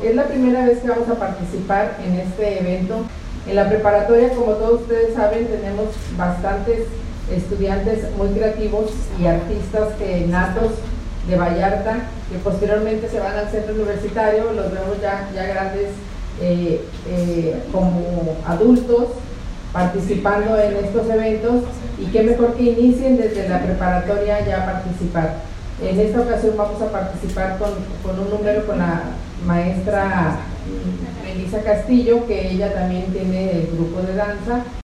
Es la primera vez que vamos a participar en este evento. En la preparatoria, como todos ustedes saben, tenemos bastantes estudiantes muy creativos y artistas natos de Vallarta, que posteriormente se van al centro universitario. Los vemos ya grandes como adultos participando en estos eventos, y qué mejor que inicien desde la preparatoria ya a participar. En esta ocasión vamos a participar con un número con la maestra Melissa Castillo, que ella también tiene el grupo de danza.